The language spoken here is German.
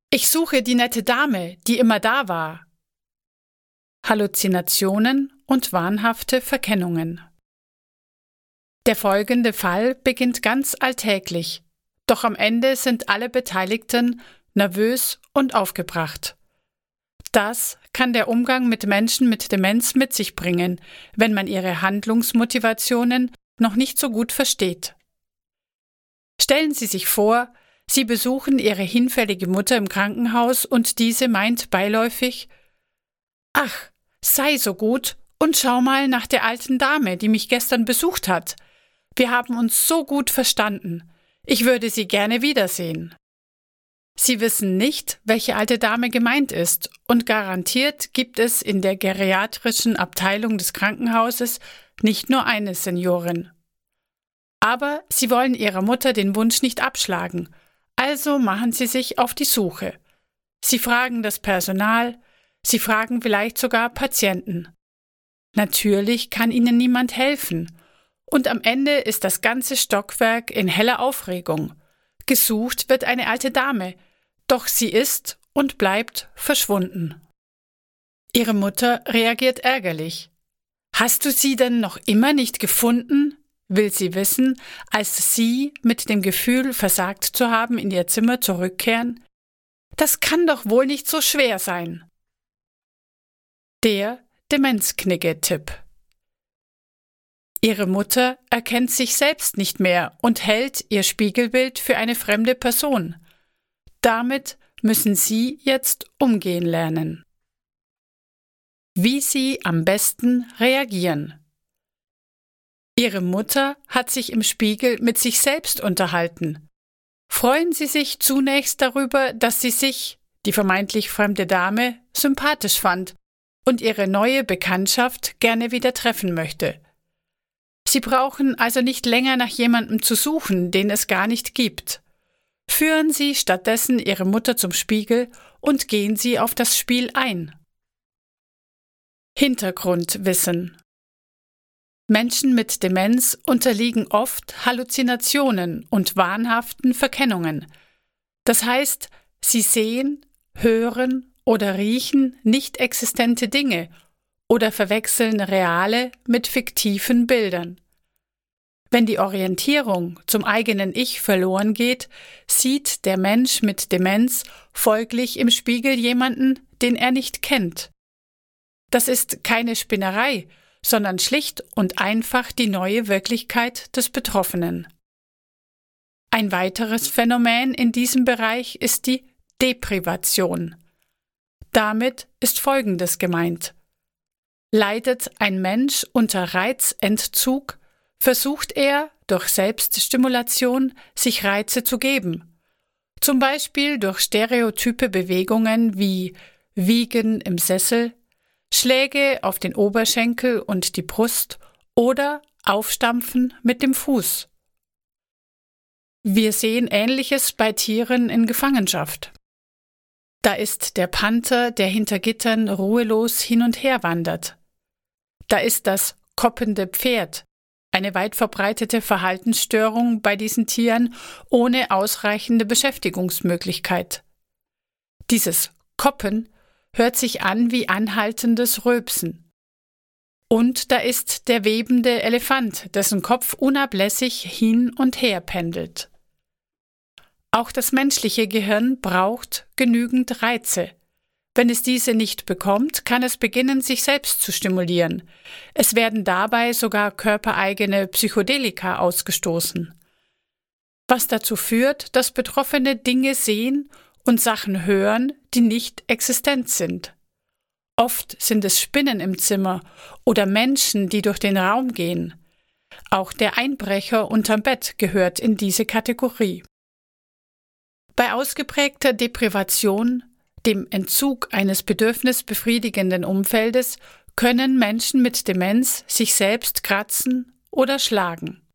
Ich suche die nette Dame, die immer da war. Halluzinationen und wahnhafte Verkennungen. Der folgende Fall beginnt ganz alltäglich, doch am Ende sind alle Beteiligten nervös und aufgebracht. Das kann der Umgang mit Menschen mit Demenz mit sich bringen, wenn man ihre Handlungsmotivationen noch nicht so gut versteht. Stellen Sie sich vor, Sie besuchen Ihre hinfällige Mutter im Krankenhaus und diese meint beiläufig: »Ach, sei so gut und schau mal nach der alten Dame, die mich gestern besucht hat. Wir haben uns so gut verstanden. Ich würde sie gerne wiedersehen.« Sie wissen nicht, welche alte Dame gemeint ist, und garantiert gibt es in der geriatrischen Abteilung des Krankenhauses nicht nur eine Seniorin. Aber Sie wollen Ihrer Mutter den Wunsch nicht abschlagen, also machen Sie sich auf die Suche. Sie fragen das Personal, Sie fragen vielleicht sogar Patienten. Natürlich kann Ihnen niemand helfen, und am Ende ist das ganze Stockwerk in heller Aufregung. Gesucht wird eine alte Dame, doch sie ist und bleibt verschwunden. Ihre Mutter reagiert ärgerlich. »Hast du sie denn noch immer nicht gefunden?« will sie wissen, als Sie mit dem Gefühl, versagt zu haben, in ihr Zimmer zurückkehren. »Das kann doch wohl nicht so schwer sein.« Der Demenzknigge-Tipp. Ihre Mutter erkennt sich selbst nicht mehr und hält ihr Spiegelbild für eine fremde Person. Damit müssen Sie jetzt umgehen lernen. Wie Sie am besten reagieren. Ihre Mutter hat sich im Spiegel mit sich selbst unterhalten. Freuen Sie sich zunächst darüber, dass sie sich, die vermeintlich fremde Dame, sympathisch fand und ihre neue Bekanntschaft gerne wieder treffen möchte. Sie brauchen also nicht länger nach jemandem zu suchen, den es gar nicht gibt. Führen Sie stattdessen Ihre Mutter zum Spiegel und gehen Sie auf das Spiel ein. Hintergrundwissen. Menschen mit Demenz unterliegen oft Halluzinationen und wahnhaften Verkennungen. Das heißt, sie sehen, hören oder riechen nicht existente Dinge oder verwechseln reale mit fiktiven Bildern. Wenn die Orientierung zum eigenen Ich verloren geht, sieht der Mensch mit Demenz folglich im Spiegel jemanden, den er nicht kennt. Das ist keine Spinnerei, sondern schlicht und einfach die neue Wirklichkeit des Betroffenen. Ein weiteres Phänomen in diesem Bereich ist die Deprivation. Damit ist Folgendes gemeint: Leidet ein Mensch unter Reizentzug, versucht er durch Selbststimulation, sich Reize zu geben. Zum Beispiel durch stereotype Bewegungen wie Wiegen im Sessel, Schläge auf den Oberschenkel und die Brust oder Aufstampfen mit dem Fuß. Wir sehen Ähnliches bei Tieren in Gefangenschaft. Da ist der Panther, der hinter Gittern ruhelos hin und her wandert. Da ist das koppende Pferd, eine weit verbreitete Verhaltensstörung bei diesen Tieren ohne ausreichende Beschäftigungsmöglichkeit. Dieses Koppen hört sich an wie anhaltendes Rülpsen. Und da ist der webende Elefant, dessen Kopf unablässig hin und her pendelt. Auch das menschliche Gehirn braucht genügend Reize. Wenn es diese nicht bekommt, kann es beginnen, sich selbst zu stimulieren. Es werden dabei sogar körpereigene Psychedelika ausgestoßen. Was dazu führt, dass Betroffene Dinge sehen und Sachen hören, die nicht existent sind. Oft sind es Spinnen im Zimmer oder Menschen, die durch den Raum gehen. Auch der Einbrecher unterm Bett gehört in diese Kategorie. Bei ausgeprägter Deprivation, dem Entzug eines bedürfnisbefriedigenden Umfeldes, können Menschen mit Demenz sich selbst kratzen oder schlagen.